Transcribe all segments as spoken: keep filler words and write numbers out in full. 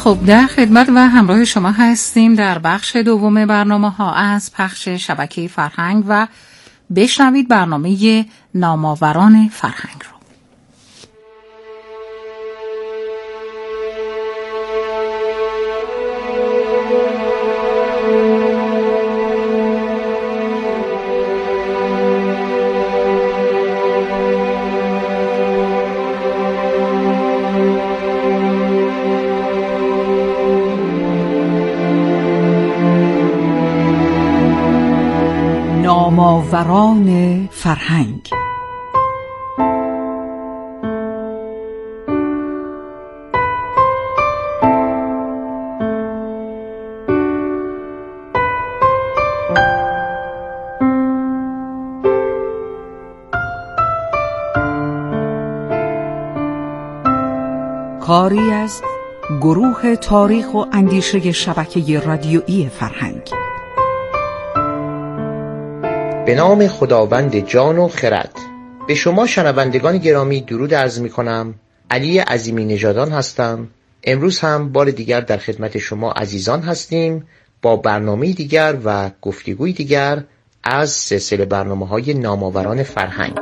خب در خدمت و همراه شما هستیم در بخش دوم برنامه ها از پخش شبکه فرهنگ و بشنوید برنامه نامآوران فرهنگ رو. نامآوران فرهنگ. کاری از گروه تاریخ و اندیشه شبکه رادیویی فرهنگ. به نام خداوند جان و خرد. به شما شنوندگان گرامی درود عرض می کنم. علی عظیمی نژادان هستم. امروز هم بار دیگر در خدمت شما عزیزان هستیم با برنامه دیگر و گفتگوی دیگر از سلسله برنامه‌های نامآوران فرهنگ.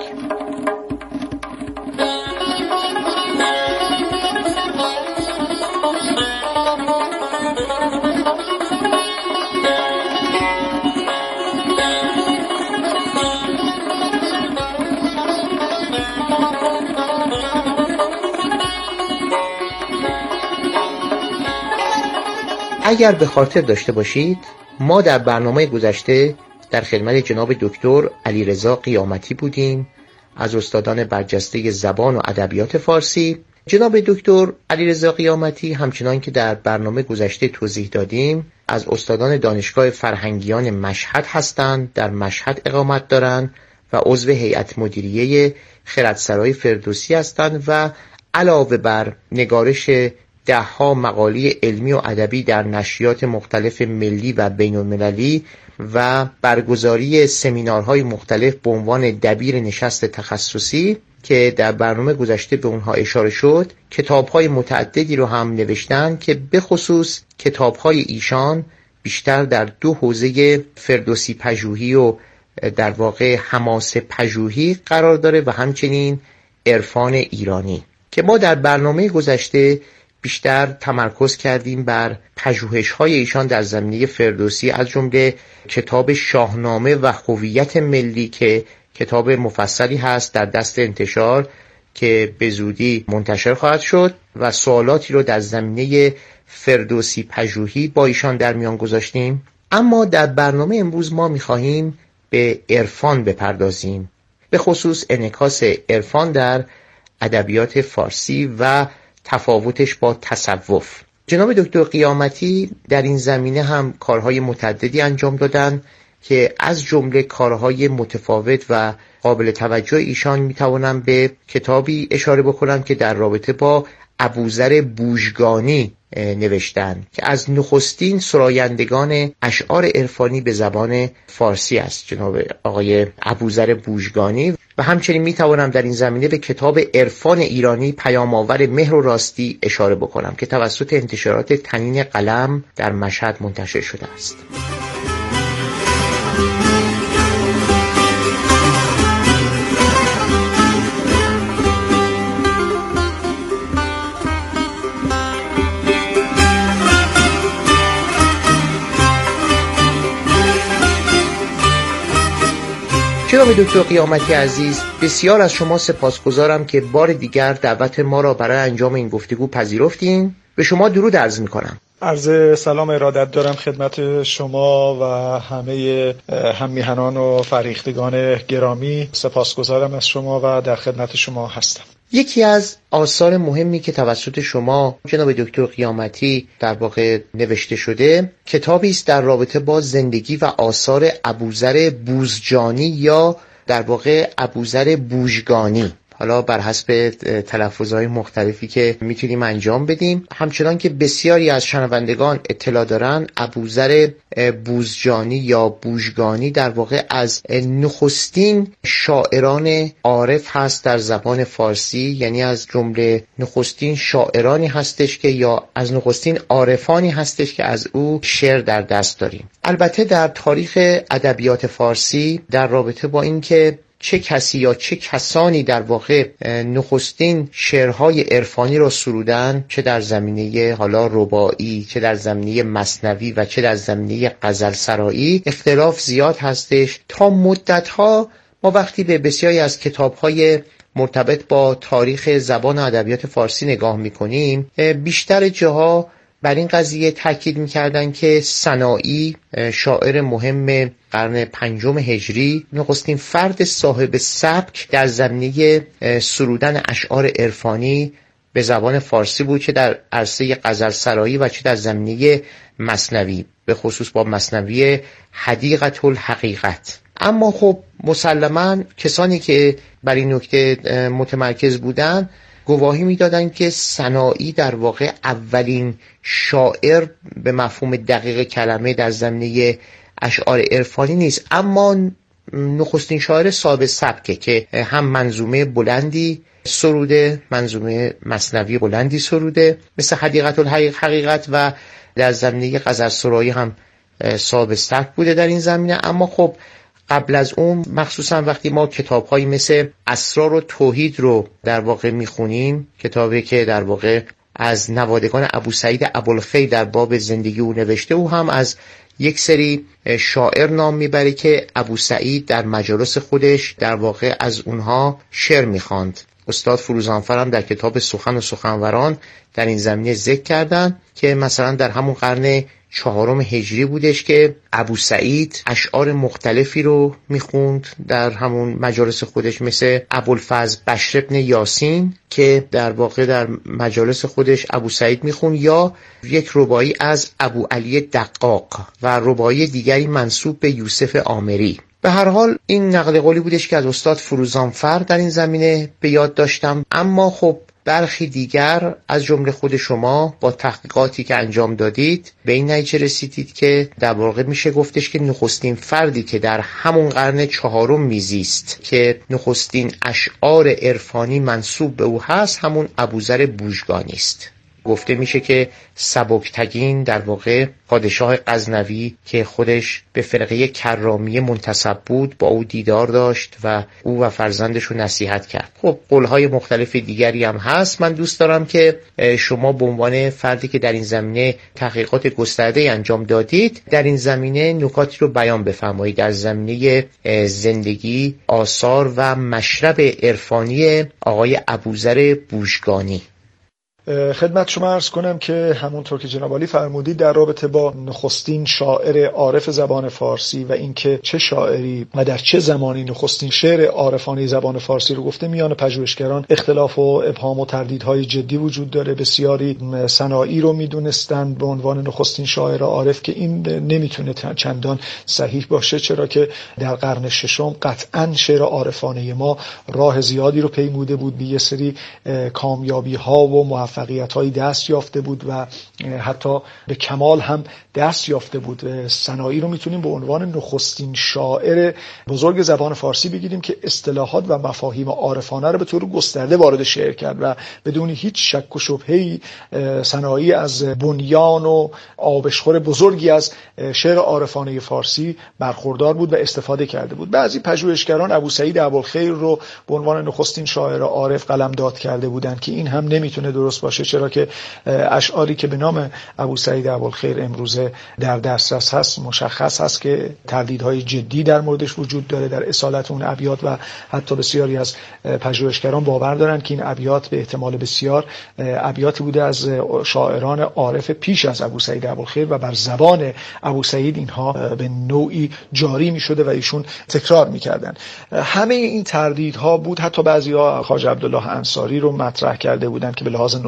اگر به خاطر داشته باشید ما در برنامه گذشته در خدمت جناب دکتر علیرضا قیامتی بودیم از استادان برجسته زبان و ادبیات فارسی. جناب دکتر علیرضا قیامتی همچنان که در برنامه گذشته توضیح دادیم از استادان دانشگاه فرهنگیان مشهد هستند، در مشهد اقامت دارند و عضو هیئت مدیریه خردسرای فردوسی هستند و علاوه بر نگارش ده ها مقاله علمی و ادبی در نشریات مختلف ملی و بین المللی و برگزاری سمینارهای مختلف به عنوان دبیر نشست تخصصی که در برنامه گذشته به اونها اشاره شد، کتاب‌های متعددی رو هم نوشتن که به خصوص کتاب‌های ایشان بیشتر در دو حوزه فردوسی پژوهی و در واقع حماسه پژوهی قرار داره و همچنین عرفان ایرانی که ما در برنامه گذشته بیشتر تمرکز کردیم بر پژوهش‌های ایشان در زمینه فردوسی، از جمله کتاب شاهنامه و هویت ملی که کتاب مفصلی هست در دست انتشار که به زودی منتشر خواهد شد و سوالاتی رو در زمینه فردوسی پژوهی با ایشان در میان گذاشتیم. اما در برنامه امروز ما می‌خواهیم به عرفان بپردازیم، به خصوص انعکاس عرفان در ادبیات فارسی و تفاوتش با تصوف. جناب دکتر قیامتی در این زمینه هم کارهای متعددی انجام دادن که از جمله کارهای متفاوت و قابل توجه ایشان میتوانم به کتابی اشاره بکنم که در رابطه با ابوذر بوژگانی نوشتن که از نخستین سرایندگان اشعار عرفانی به زبان فارسی است، جناب آقای ابوذر بوژگانی. و همچنین میتوانم در این زمینه به کتاب عرفان ایرانی پیام‌آور مهر و راستی اشاره بکنم که توسط انتشارات تنین قلم در مشهد منتشر شده است. جناب دکتر قیامتی عزیز، بسیار از شما سپاسگزارم که بار دیگر دعوت ما را برای انجام این گفتگو پذیرفتین. به شما درود عرض می‌کنم. عرض سلام ارادت دارم خدمت شما و همه هممیهنان و فریختگان گرامی. سپاسگزارم از شما و در خدمت شما هستم. یکی از آثار مهمی که توسط شما جناب دکتر قیامتی در واقع نوشته شده کتابی است در رابطه با زندگی و آثار ابوذر بوزجانی یا در واقع ابوذر بوژگانی. حالا بر حسب تلفظهای مختلفی که میتونیم انجام بدیم. همچنان که بسیاری از شنوندگان اطلاع دارن، ابوذر بوزجانی یا بوژگانی در واقع از نخستین شاعران عارف هست در زبان فارسی، یعنی از جمله نخستین شاعرانی هستش که یا از نخستین عارفانی هستش که از او شعر در دست داریم. البته در تاریخ ادبیات فارسی در رابطه با این که چه کسی یا چه کسانی در واقع نخستین شعرهای عرفانی را سرودن، چه در زمینه حالا رباعی، چه در زمینه مثنوی و چه در زمینه غزل سرایی، اختلاف زیاد هستش. تا مدتها ما وقتی به بسیاری از کتابهای مرتبط با تاریخ زبان و ادبیات فارسی نگاه میکنیم، بیشتر جاها بر این قضیه تاکید میکردن که سنایی، شاعر مهم قرن پنجم هجری، نخستین فرد صاحب سبک در زمینه سرودن اشعار عرفانی به زبان فارسی بود، چه در عرصه غزل سرایی و چه در زمینه مثنوی، به خصوص با مثنوی حدیقة الحقیقت. اما خب مسلماً کسانی که بر این نکته متمرکز بودن گواهی میدادند که سنایی در واقع اولین شاعر به مفهوم دقیق کلمه در زمینه اشعار عرفانی نیست، اما نخستین شاعر صاحب سبکه که هم منظومه بلندی سروده، منظومه مثنوی بلندی سروده مثل حدیقة الحقیقت، و در زمینه غزل سرایی هم صاحب سبک بوده در این زمینه. اما خب قبل از اون، مخصوصا وقتی ما کتاب‌هایی مثل اسرار و توحید رو در واقع میخونیم، کتابی که در واقع از نوادگان ابوسعید ابوالخیر در باب زندگی او نوشته، او هم از یک سری شاعر نام میبره که ابوسعید در مجالس خودش در واقع از اونها شعر میخواند. استاد فروزانفر هم در کتاب سخن و سخنوران در این زمینه ذکر کردن که مثلا در همون قرن چهارم هجری بودش که ابوسعید اشعار مختلفی رو میخوند در همون مجالس خودش، مثل ابوالفضل بشر بن یاسین که در واقع در مجالس خودش ابوسعید میخوند، یا یک رباعی از ابو علی دقاق و رباعی دیگری منسوب به یوسف آمری. به هر حال این نقل قولی بودش که از استاد فروزانفر در این زمینه به یاد داشتم. اما خب برخی دیگر از جمله خود شما با تحقیقاتی که انجام دادید به این نتیجه رسیدید که در واقع میشه گفتش که نخستین فردی که در همون قرن چهارم میزیست که نخستین اشعار عرفانی منسوب به او هست، همون ابوذر بوژگانی است. گفته میشه که سبکتگین در واقع پادشاه غزنوی که خودش به فرقه کرامیه منتسب بود با او دیدار داشت و او و فرزندش رو نصیحت کرد. خب قولهای مختلف دیگری هم هست. من دوست دارم که شما به عنوان فردی که در این زمینه تحقیقات گسترده انجام دادید، در این زمینه نکاتی رو بیان بفرمایید در زمینه زندگی، آثار و مشرب عرفانی آقای ابوذر بوژگانی. خدمت شما عرض کنم که همونطور که جناب عالی فرمودید در رابطه با نخستین شاعر عارف زبان فارسی و اینکه چه شاعری و در چه زمانی نخستین شعر عارفانه زبان فارسی رو گفته، میان پژوهشگران اختلاف و ابهام و تردیدهای جدی وجود داره. بسیاری سنایی رو میدونستند به عنوان نخستین شاعر عارف که این نمیتونه چندان صحیح باشه، چرا که در قرن ششم قطعاً شعر عارفانه ما راه زیادی رو پیموده بود، به یه سری کامیابی ها و موفقیت موفقیت‌هایی دست یافته بود و حتی به کمال هم دست یافته بود. سنایی رو میتونیم به عنوان نخستین شاعر بزرگ زبان فارسی بگیریم که اصطلاحات و مفاهیم عارفانه رو به طور گسترده وارد شعر کرد و بدون هیچ شک و شبهه‌ای سنایی از بنیان و آبشخور بزرگی از شعر عارفانه فارسی برخوردار بود و استفاده کرده بود. بعضی پژوهشگران ابوسعید ابوالخیر رو به عنوان نخستین شاعر عارف قلمداد کرده بودند که این هم نمیتونه درست باشه، چرا که اشعاری که به نام ابوسعید ابوالخیر امروزه در دسترس هست مشخص هست که تردیدهای جدی در موردش وجود داره در اصالت اون ابیات و حتی بسیاری از پژوهشگران باور دارن که این ابیات به احتمال بسیار ابیاتی بوده از شاعران عارف پیش از ابوسعید ابوالخیر و بر زبان ابوسعید اینها به نوعی جاری می‌شده و ایشون تکرار می‌کردن. همه این تردیدها بود. حتی بعضی‌ها خواجه عبدالله انصاری رو مطرح کرده بودند که به لحاظ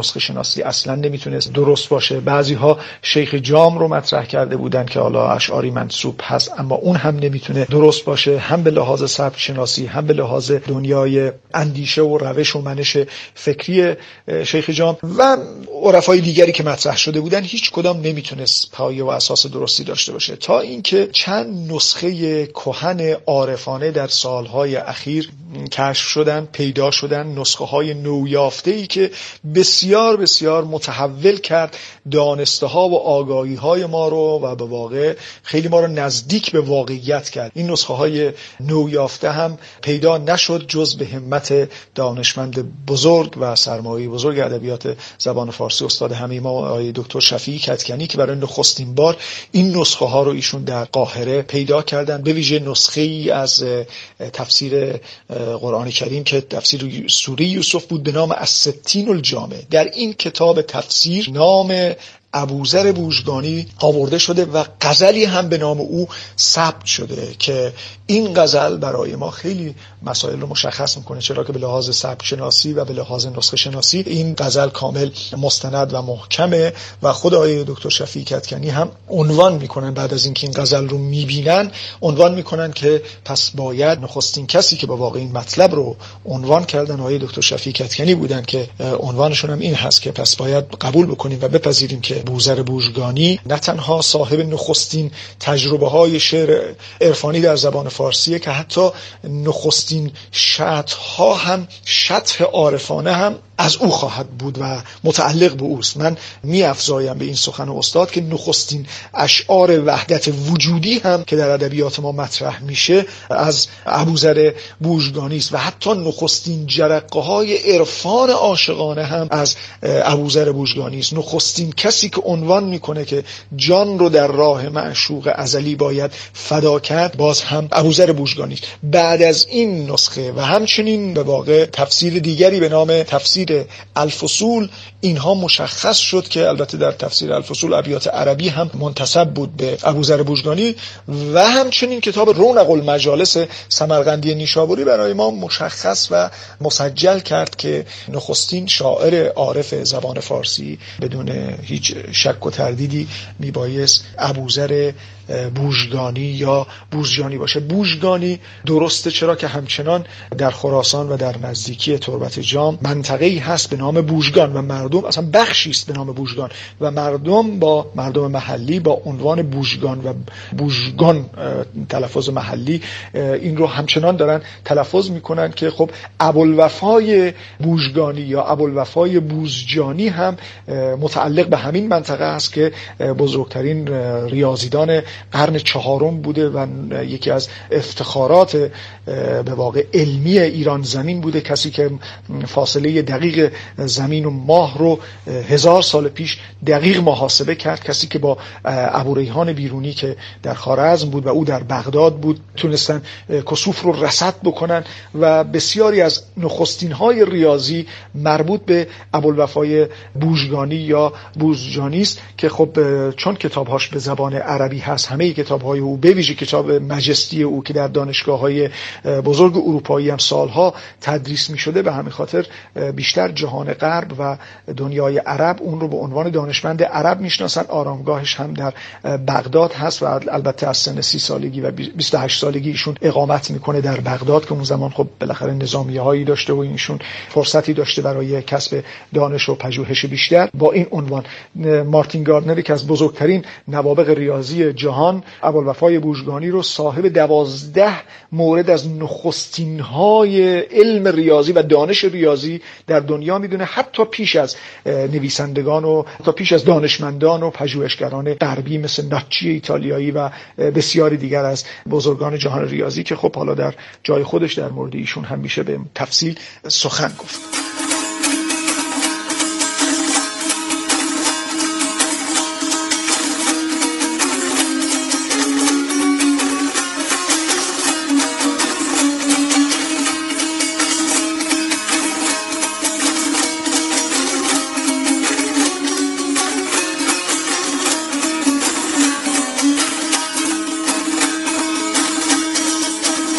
نسخه شناسی اصلا نمیتونست درست باشه. بعضی‌ها شیخ جام رو مطرح کرده بودن که حالا اشعاری منسوب هست، اما اون هم نمیتونه درست باشه، هم به لحاظ سبک شناسی هم به لحاظ دنیای اندیشه و روش و منش فکری شیخ جام و عرفای دیگری که مطرح شده بودن. هیچ کدام نمیتونست پایه و اساس درستی داشته باشه، تا اینکه چند نسخه کهن عارفانه در سالهای اخیر کشف شدن، پیدا شدن، نسخه های نویافته‌ای که بسیار بسیار متحول کرد دانسته ها و آگاهی های ما رو و به واقع خیلی ما رو نزدیک به واقعیت کرد. این نسخه های نویافته هم پیدا نشد جز به همت دانشمند بزرگ و سرمایه بزرگ ادبیات زبان فارسی استاد همه ما آقای دکتر شفیعی کدکنی که برای نخستین بار این نسخه ها رو ایشون در قاهره پیدا کردن، به ویژه نسخه ای از تفسیر قرآن کریم که تفسیر سوره یوسف بود به نام الستین الجامع. در این کتاب تفسیر نام ابوذر بوژگانی آورده شده و غزلی هم به نام او ثبت شده که این غزل برای ما خیلی مسائل رو مشخص میکنه، چرا که به لحاظ سبک شناسی و به لحاظ نسخه شناسی این غزل کامل مستند و محکمه و خود آقای دکتر شفیعی کدکنی هم عنوان میکنن بعد از اینکه این غزل رو میبینن عنوان میکنن که پس باید نخستین کسی که با واقع این مطلب رو عنوان کردن آقای دکتر شفیعی کدکنی بودن که عنوانشون هم این هست که پس باید قبول بکنیم و بپذیریم که ابوذر بوژگانی نه تنها صاحب نخستین تجربه های شعر عرفانی در زبان فارسیه که حتی نخستین شطح‌ها هم شطح عارفانه هم از او خواهد بود و متعلق به اوست. من می افزایم به این سخن استاد که نخستین اشعار وحدت وجودی هم که در ادبیات ما مطرح میشه از ابوذر بوژگانی است و حتی نخستین جرقه های عرفان عاشقانه هم از ابوذر بوژگانی است. نخستین کسی که عنوان میکنه که جان رو در راه معشوق ازلی باید فدا کرد باز هم ابوذر بوژگانی است. بعد از این نسخه و همچنین به واقع تفسیر دیگری به نام تفسیر الفصول اینها مشخص شد که البته در تفسیر الفصول ابیات عربی هم منتسب بود به ابوذر بوژگانی و همچنین کتاب رونق المجالس سمرقندی نیشابوری برای ما مشخص و مسجل کرد که نخستین شاعر عارف زبان فارسی بدون هیچ شک و تردیدی میبایست ابوذر بوژگانی یا بوزجانی باشه. بوژگانی درسته چرا که همچنان در خراسان و در نزدیکی تربت جام منطقه‌ای هست به نام بوژگان و مردم اصلا بخشی است به نام بوژگان و مردم با مردم محلی با عنوان بوژگان و بوژگان تلفظ محلی این رو همچنان دارن تلفظ میکنن که خب ابوالوفای بوژگانی یا ابوالوفای بوزجانی هم متعلق به همین منطقه است که بزرگترین ریاضیدان قرن چهارم بوده و یکی از افتخارات به واقع علمی ایران زمین بوده، کسی که فاصله دقیق زمین و ماه رو هزار سال پیش دقیق محاسبه کرد، کسی که با ابوریحان بیرونی که در خوارزم بود و او در بغداد بود تونستن کسوف رو رصد بکنن و بسیاری از نخستین های ریاضی مربوط به ابوالوفای بوژگانی یا بوزجانی است که خب چون کتابهاش به زبان عربی هست همه کتاب‌های او به ویژه کتاب مجستی او که در دانشگاه‌های بزرگ اروپایی هم سالها تدریس می‌شده به همین خاطر بیشتر جهان غرب و دنیای عرب اون رو به عنوان دانشمند عرب میشناسن. آرامگاهش هم در بغداد هست و البته از سن سی سالگی و بیست و هشت سالگی ایشون اقامت میکنه در بغداد که اون زمان خب بالاخره نظامیه‌هایی داشته و ایشون فرصتی داشته برای کسب دانش و پژوهش بیشتر. با این عنوان مارتین گاردنر که از بزرگترین نوابغ ریاضی جهان ابوالوفای بوژگانی رو صاحب دوازده مورد از نخستین های علم ریاضی و دانش ریاضی در دنیا میدونه، حتی پیش از نویسندگان و حتی پیش از دانشمندان و پژوهشگران غربی مثل ناچی ایتالیایی و بسیاری دیگر از بزرگان جهان ریاضی که خب حالا در جای خودش در مورد ایشون هم میشه به تفصیل سخن گفت.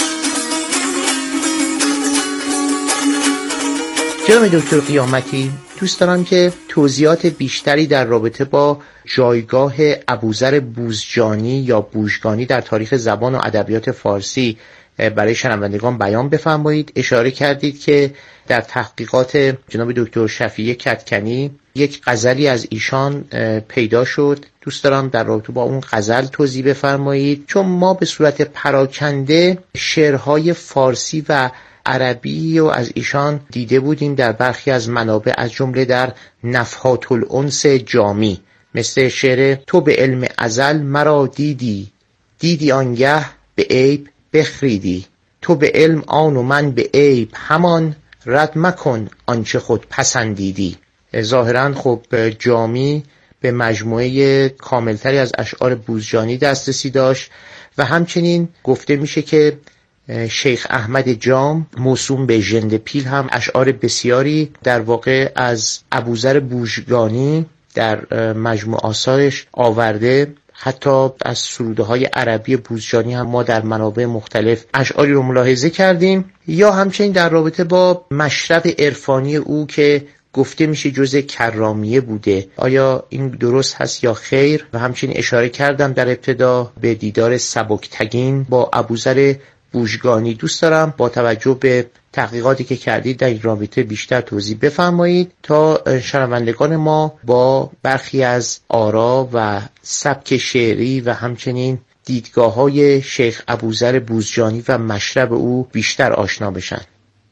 جناب دکتر قیامتی، دوست دارم که توضیحات بیشتری در رابطه با جایگاه ابوذر بوزجانی یا بوژگانی در تاریخ زبان و ادبیات فارسی برای شنوندگان بیان بفرمایید. اشاره کردید که در تحقیقات جناب دکتر شفیع کدکنی یک غزلی از ایشان پیدا شد. دوست دارم در رابطه با اون غزل توضیح بفرمایید، چون ما به صورت پراکنده شعرهای فارسی و عربی و از ایشان دیده بودیم در برخی از منابع، از جمله در نفحات الانس جامی، مثل شعر تو به علم ازل مرا دیدی، دیدی آنگه به عیب بخریدی، تو به علم آن و من به عیب همان، رد مکن آنچه خود پسندیدی. ظاهرا خب جامی به مجموعه کاملتری از اشعار بوزجانی دسترسی داشت و همچنین گفته میشه که شیخ احمد جام موسوم به ژند پیل هم اشعار بسیاری در واقع از ابوذر بوژگانی در مجموع آثارش آورده. حتی از سروده های عربی بوزجانی هم ما در منابع مختلف اشعاری رو ملاحظه کردیم. یا همچنین در رابطه با مشرب عرفانی او که گفته میشه جزء کرامیه بوده، آیا این درست هست یا خیر؟ و همچنین اشاره کردم در ابتدا به دیدار سبکتگین با ابوذر بوژگانی. دوست دارم با توجه به تحقیقاتی که کردید در این رابطه بیشتر توضیح بفرمایید تا شنوندگان ما با برخی از آرا و سبک شعری و همچنین دیدگاه‌های شیخ ابوذر بوزجانی و مشرب او بیشتر آشنا بشن.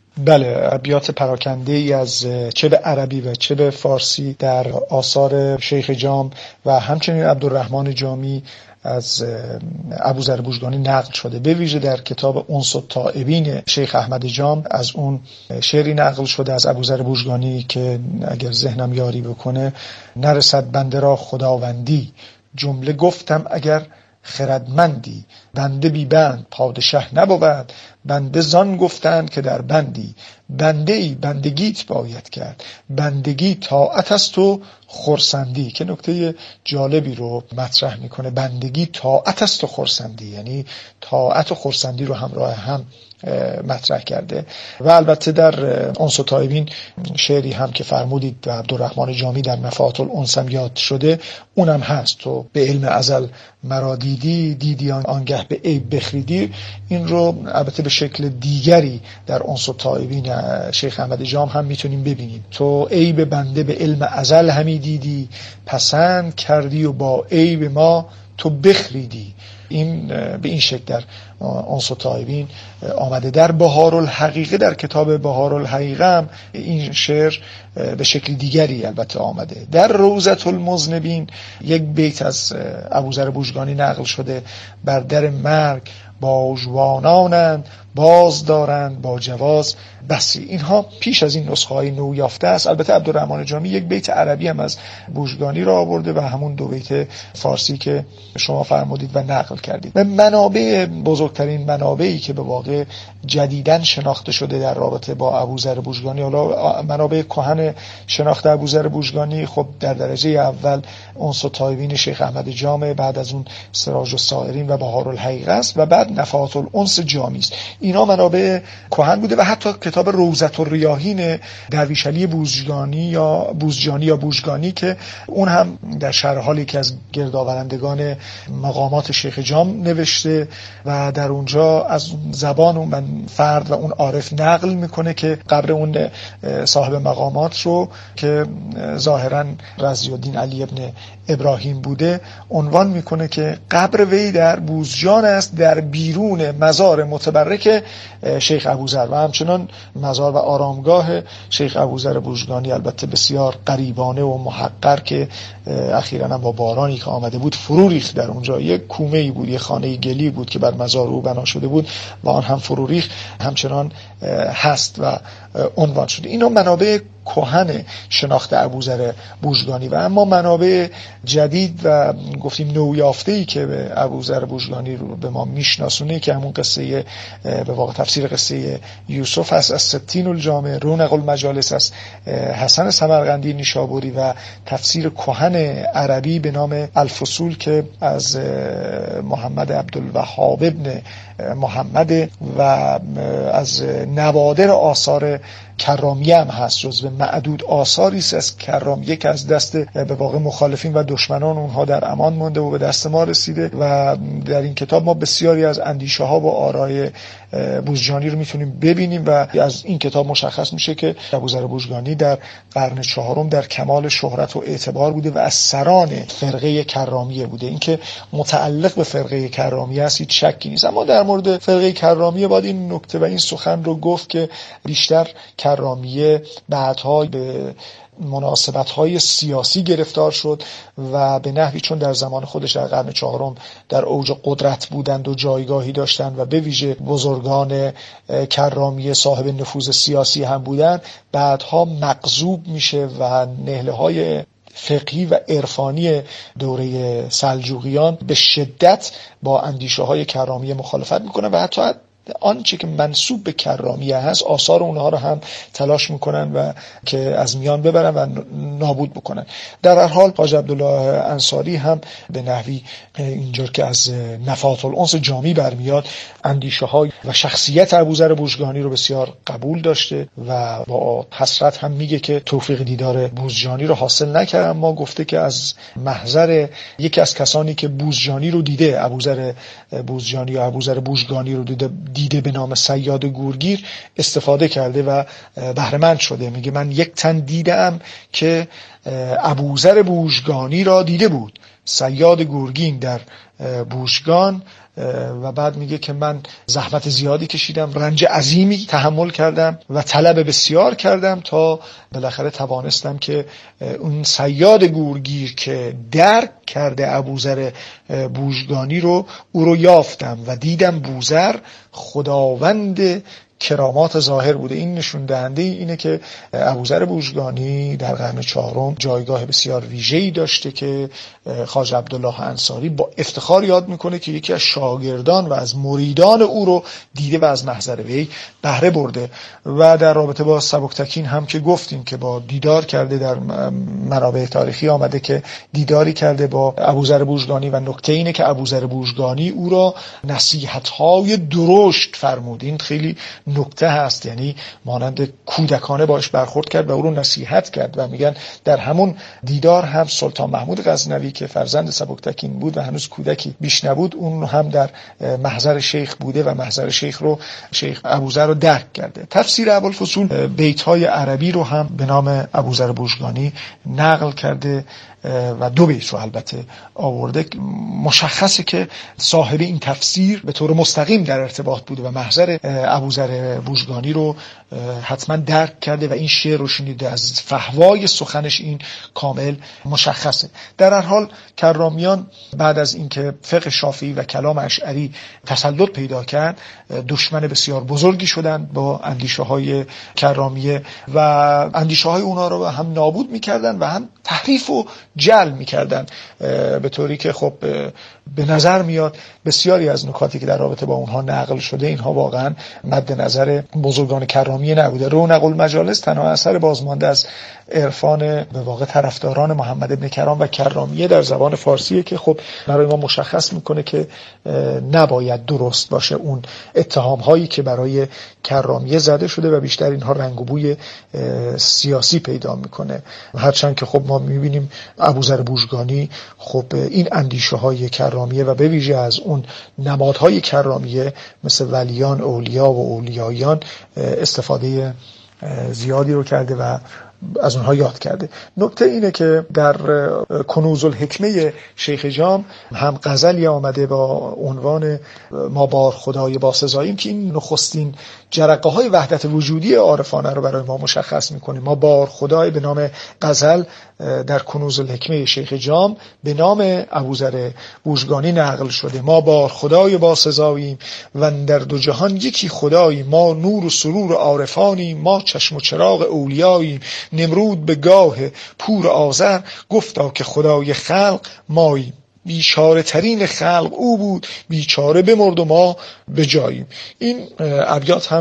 بله، ابیات پراکنده ای از چه به عربی و چه به فارسی در آثار شیخ جام و همچنین عبدالرحمن جامی از ابوذر بوژگانی نقل شده. به ویژه در کتاب انس التائبین شیخ احمد جام از اون شعری نقل شده از ابوذر بوژگانی که اگر ذهنم یاری بکنه: نرسد بنده را خداوندی، جمله گفتم اگر خردمندی، بنده بی بند پادشه نبود، بنده زان گفتند که در بندی، بنده ای بندگیت باید کرد، بندگی طاعت است و خرسندی. که نکته جالبی رو مطرح میکنه، بندگی طاعت است و خرسندی، یعنی طاعت و خرسندی رو همراه هم مطرح کرده. و البته در انس التائبین شعری هم که فرمودید و عبدالرحمن جامی در نفحات الانس یاد شده، اونم هست: تو به علم ازل مرا دیدی، دیدی آنگه به عیب بخریدی. این رو البته به شکل دیگری در انس التائبین شیخ احمد جام هم میتونیم ببینیم: تو عیب بنده به علم ازل همی دیدی، پسند کردی و با عیب ما تو بخریدی. این به این شکل در انس التائبین آمده. در بهار الحقیقه، در کتاب بهار الحقیقه هم این شعر به شکل دیگری البته آمده. در روضة المذنبین یک بیت از ابوذر بوژگانی نقل شده: بر در مرگ باژوانانند، باز دارند با جواز بسی. اینها پیش از این نسخه های نو یافته است. البته عبدالرحمن جامی یک بیت عربی هم از بوژگانی را آورده و همون دو بیت فارسی که شما فرمودید و نقل کردید. و منابع، بزرگترین منابعی که به واقع جدیداً شناخته شده در رابطه با ابوذر بوژگانی، حالا منابع کهن شناخت ابوذر بوژگانی، خب در درجه اول انس التائبین شیخ احمد جام، بعد از اون سراج السائرین و بهار الحقیقه است و بعد نفحات الانس جامی است. اینا منابع کهن بوده و حتی کتاب روضة الریاحین درویش علی بوزجانی یا بوزجانی یا بوژگانی که اون هم در شرح حالی که از گردآورندگان مقامات شیخ جام نوشته و در اونجا از زبان اون فرد و اون عارف نقل میکنه که قبر اون صاحب مقامات رو که ظاهرا رضی الدین علی ابن ابراهیم بوده عنوان میکنه که قبر وی در بوزجان است، در بیرون مزار متبرک شیخ ابوذر و همچنان مزار و آرامگاه شیخ ابوذر بوژگانی البته بسیار غریبانه و محقر که اخیراً هم با بارانی که آمده بود فرو ریخت در اونجا. یک کومه‌ای بود، یک خانه گلی بود که بر مزار او بنا شده بود و آن هم فرو ریخت، همچنان هست و عنوان شده. اینا منابع کهن شناخت ابوذر بوژگانی و اما منابع جدید و گفتیم نویافته‌ای که به ابوذر بوژگانی رو به ما میشناسونه که همون قصه به واقع تفسیر قصه یوسف هست از ستین الجامع، رونق المجالس از حسن سمرقندی نیشابوری و تفسیر کهن عربی به نام الفصول که از محمد عبدالوهاب ابن محمد و از نوادر آثار کرامیه هم هست، جزو معدود آثاری است از کرامیه که از دست به واقع مخالفین و دشمنان اونها در امان مونده و به دست ما رسیده. و در این کتاب ما بسیاری از اندیشه ها و آرای بوزجانی رو میتونیم ببینیم و از این کتاب مشخص میشه که ابوذر بوزجانی در قرن چهارم در کمال شهرت و اعتبار بوده و از سران فرقه کرامیه بوده. اینکه متعلق به فرقه کرامیه است هیچ شکی نیست. اما در مورد فرقه کرامیه باید این نکته و این سخن رو گفت که بیشتر کرامیه بعدها به مناسبت‌های سیاسی گرفتار شد و به نحوی چون در زمان خودش در قرن چهارم در اوج قدرت بودند و جایگاهی داشتند و به ویژه بزرگان کرامیه صاحب نفوذ سیاسی هم بودند، بعدها مغصوب میشه و نهله‌های فقهی و عرفانی دوره سلجوقیان به شدت با اندیشه‌های کرامیه مخالفت میکنه و حتی آنچه که منسوب به کرامیه هست آثار اونها رو هم تلاش میکنن و که از میان ببرن و نابود بکنن. در هر حال حاج عبدالله انصاری هم به نحوی اینجور که از نفحات الانس جامی برمیاد اندیشه های و شخصیت ابوذر بوزجانی رو بسیار قبول داشته و با حسرت هم میگه که توفیق دیدار بوزجانی رو حاصل نکرد، اما گفته که از محضر یکی از کسانی که بوزجانی رو دیده، ابوذر بوزجانی یا ابوذر بوزجانی رو دیده دیده به نام صیاد گورگیر استفاده کرده و بهره مند شده. میگه من یک تن دیدم که ابوذر بوزجانی را دیده بود، صیاد گورگین در بوزگان، و بعد میگه که من زحمت زیادی کشیدم، رنج عظیمی تحمل کردم و طلب بسیار کردم تا بالاخره توانستم که اون صیاد گورگیر که درک کرده ابوذر بوزجانی رو او رو یافتم و دیدم بوذر خداوند کرامات ظاهر بوده. این نشون دهنده اینه که ابوذر بوزجانی در قرن چهارم جایگاه بسیار ویژه‌ای داشته که خواجه عبدالله انصاری با افتخار یاد میکنه که یکی از شاگردان و از مریدان او رو دیده و از محضر وی بهره برده. و در رابطه با سبکتکین هم که گفتیم که با دیدار کرده، در منابع تاریخی آمده که دیداری کرده با ابوذر بوزجانی و نکته اینه که ابوذر بوزجانی او را نصیحت‌های درشت فرمود. این خیلی نکته هست، یعنی مانند کودکانه باش برخورد کرد و او رو نصیحت کرد. و میگن در همون دیدار هم سلطان محمود غزنوی که فرزند سبکتکین بود و هنوز کودکی بیش نبود، اون هم در محضر شیخ بوده و محضر شیخ رو شیخ ابوذر رو درک کرده. تفسیر ابوالفضول بیت‌های عربی رو هم به نام ابوذر بوزجانی نقل کرده و دو بیت رو البته آورده. مشخصه که صاحب این تفسیر به طور مستقیم در ارتباط بوده و محضر ابوذر بوزجانی رو حتما درک کرده و این شعر رو شنیده. از فحوای سخنش این کامل مشخصه. در هر حال کرامیان بعد از اینکه فقه شافعی و کلام اشعری تسلط پیدا کرد، دشمن بسیار بزرگی شدند با اندیشه های کرامیه و اندیشه های اونا رو هم نابود میکردن و هم تحریف و جعل میکردن، به طوری که خب به نظر میاد بسیاری از نکاتی که در رابطه با اونها نقل شده اینها واقعا مد نظر بزرگان کرامیه نبوده. رونق المجالس تنها اثر بازمانده از عرفان به واقع طرفداران محمد ابن کرام و کرامیه در زبان فارسیه که خب برای ما مشخص میکنه که نباید درست باشه اون اتهام هایی که برای کرامیه زده شده و بیشتر اینها رنگ و بوی سیاسی پیدا میکنه. هرچند که خب ما میبینیم ابوذر بوزجانی خب این اندیشه های کرامیه و به ویژه از اون نمادهای کرامیه مثل ولیان، اولیا و اولیایان استفاده زیادی رو کرده و از اونها یاد کرده. نکته اینه که در کنوز الحکمه شیخ جام هم غزلی آمده با عنوان ما بار خدای با سزاییم که این نخستین جرقه های وحدت وجودی عارفانه رو برای ما مشخص میکنه. ما بار خدای به نام غزل در کنوز الحکمه شیخ جام به نام ابوذر بوزجانی نقل شده. ما بار خدای با سزاییم و در دو جهان یکی خدایی، ما نور و سرور عارفانیم، ما چشم و چراغ اولیاییم. نمرود به گاه پور آذر گفتا که خدای خلق ماییم. بیچاره ترین خلق او بود، بیچاره بمرد و ما به جاییم. این ابیات هم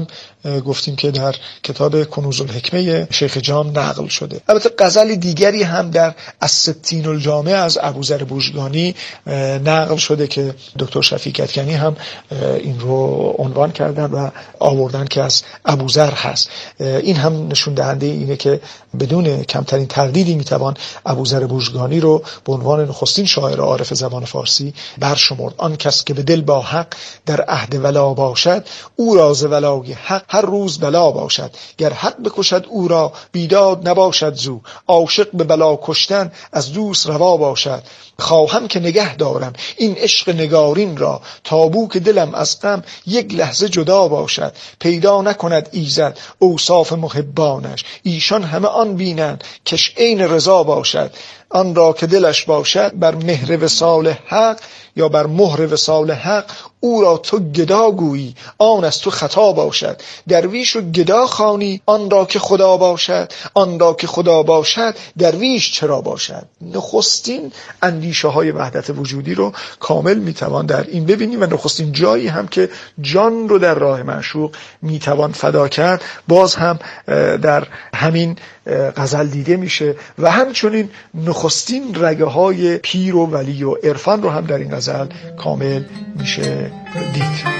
گفتیم که در کتاب کنوز الحکمه شیخ جام نقل شده. البته غزل دیگری هم در الستین الجامع از ابوذر بوژگانی نقل شده که دکتر شفیع کدکنی هم این رو عنوان کردن و آوردن که از ابوذر هست. این هم نشون دهنده اینه که بدون کمترین تردیدی میتوان ابوذر بوژگانی رو به عنوان نخستین شاعر عارف زبان فارسی برشمرد. آن کس که به دل با حق در عهد ولا باشد، او را ز ولای حق هر روز بلا باشد. گر حق بکشد او را بیداد نباشد زو، عاشق به بلا کشتن از دوست روا باشد. خواهم که نگه دارم این عشق نگارین را، تابو که دلم از غم یک لحظه جدا باشد. پیدا نکند ایزد اوصاف محبانش، ایشان همه آن بینند کش عین رضا باشد. آن را که دلش باشد بر مهر وصال حق، یا بر مهر وصال حق، او را تو گدا گویی آن از تو خطا باشد. درویش و گدا خوانی آن را که خدا باشد، آن را که خدا باشد درویش چرا باشد. نخستین اندیشه های وحدت وجودی رو کامل میتوان در این ببینیم و نخستین جایی هم که جان رو در راه معشوق میتوان فدا کرد باز هم در همین غزل دیده میشه و همچنین نخستین رگه های پیر و ولی و عرفان رو هم در این غزل کامل میشه دید.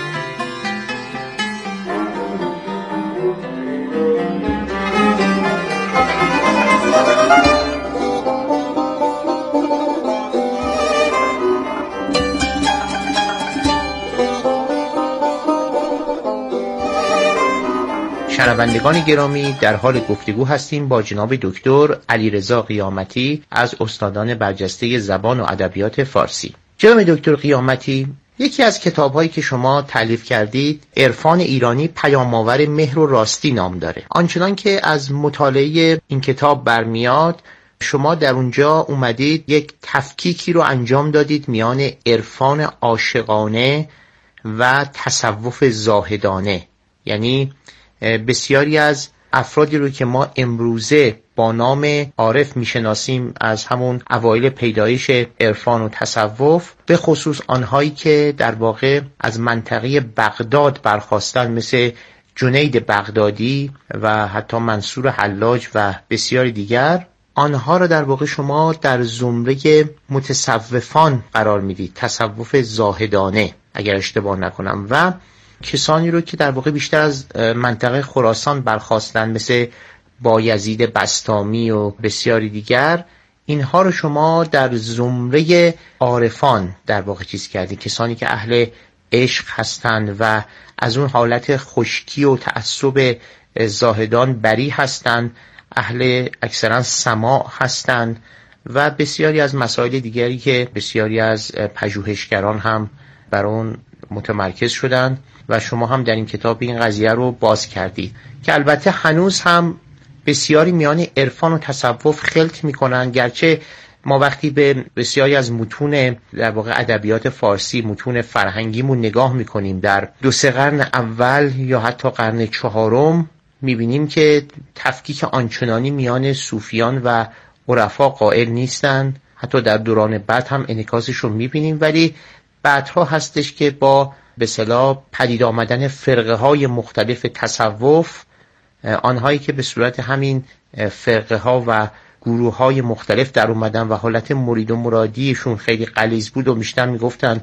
شنوندگان گرامی، در حال گفتگو هستیم با جناب دکتر علیرضا قیامتی از استادان برجسته زبان و ادبیات فارسی. جناب دکتر قیامتی، یکی از کتاب‌هایی که شما تألیف کردید عرفان ایرانی پیام‌آور مهر و راستی نام داره. آنچنان که از مطالعه این کتاب برمیاد، شما در اونجا اومدید یک تفکیکی رو انجام دادید میان عرفان عاشقانه و تصوف زاهدانه. یعنی بسیاری از افرادی رو که ما امروزه با نام عارف میشناسیم از همون اوایل پیدایش عرفان و تصوف، به خصوص آنهایی که در واقع از منطقه بغداد برخاستن مثل جنید بغدادی و حتی منصور حلاج و بسیاری دیگر، آنها را در واقع شما در زمره متصوفان قرار میدید، تصوف زاهدانه اگر اشتباه نکنم، و کسانی رو که در واقع بیشتر از منطقه خراسان برخاستن مثل بایزید بسطامی و بسیاری دیگر، اینها رو شما در زمره عارفان در واقع چیز کردید، کسانی که اهل عشق هستند و از اون حالت خشکی و تعصب زاهدان بری هستند، اهل اکثرا سماع هستند و بسیاری از مسائل دیگری که بسیاری از پژوهشگران هم بر اون متمرکز شدند و شما هم در این کتاب این قضیه رو باز کردید که البته هنوز هم بسیاری میان عرفان و تصوف خلط میکنن. گرچه ما وقتی به بسیاری از متون در واقع ادبیات فارسی، متون فرهنگیمون نگاه میکنیم در دو سه قرن اول یا حتی قرن چهارم، میبینیم که تفکیک آنچنانی میان صوفیان و عرفا قائل نیستن. حتی در دوران بعد هم انعکاسش رو میبینیم، ولی بعدها هستش که با به اصطلاح پدید آمدن فرقه های مختلف تصوف، آنهایی که به صورت همین فرقه ها و گروه های مختلف در اومدن و حالت مرید و مرادیشون خیلی غلیظ بود و بیشتر میگفتن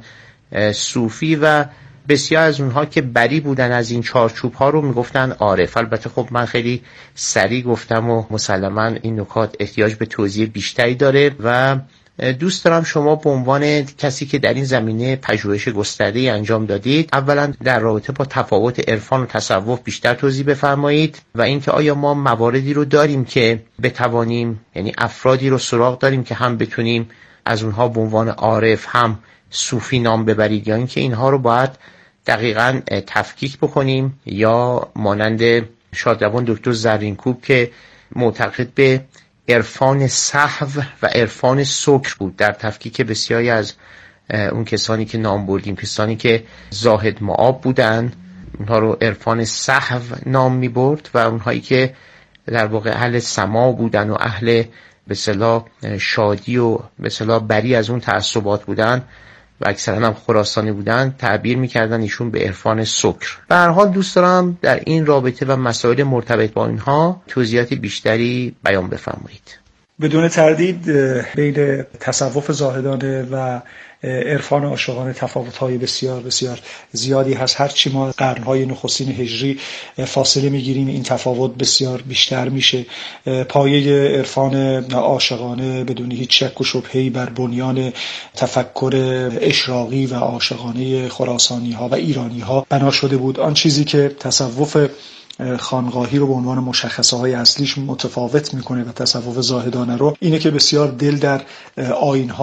صوفی، و بسیار از اونها که بری بودن از این چارچوب ها رو میگفتن عارف. البته خب من خیلی سریع گفتم و مسلماً این نکات احتیاج به توضیح بیشتری داره و دوست دارم شما به عنوان کسی که در این زمینه پژوهش گسترده‌ای انجام دادید، اولا در رابطه با تفاوت عرفان و تصوف بیشتر توضیح بفرمایید و اینکه آیا ما مواردی رو داریم که بتوانیم، یعنی افرادی رو سراغ داریم که هم بتونیم از اونها به عنوان عارف هم صوفی نام ببرید، یا اینکه اینها رو باید دقیقاً تفکیک بکنیم، یا مانند شادروان دکتر زرینکوب که معتقد به عرفان سهو و عرفان سکر بود در تفکیک بسیاری از اون کسانی که نام بردیم، کسانی که زاهد معاب بودن، اونها رو عرفان سهو نام می برد و اونهایی که در واقع اهل سما بودن و اهل به اصطلاح شادی و به اصطلاح بری از اون تعصبات بودن و اکثرا هم خراسانی بودن تعبیر میکردن ایشون به عرفان سکر. به هر حال دوست دارم در این رابطه و مسائل مرتبط با اینها توضیحات بیشتری بیان بفرمایید. بدون تردید بین تصوف زاهدانه و عرفان عاشقانه تفاوت‌های بسیار بسیار زیادی هست. هرچی ما قرن‌های نخستین هجری فاصله می‌گیریم این تفاوت بسیار بیشتر میشه. پایه عرفان عاشقانه بدون هیچ شک و شبهه‌ای بر بنیان تفکر اشراقی و عاشقانه خراسانی‌ها و ایرانی‌ها بنا شده بود. آن چیزی که تصوف خانقاهی رو به عنوان مشخصه های اصلیش متفاوت میکنه و تصوف زاهدانه رو اینه که بسیار دل در آیین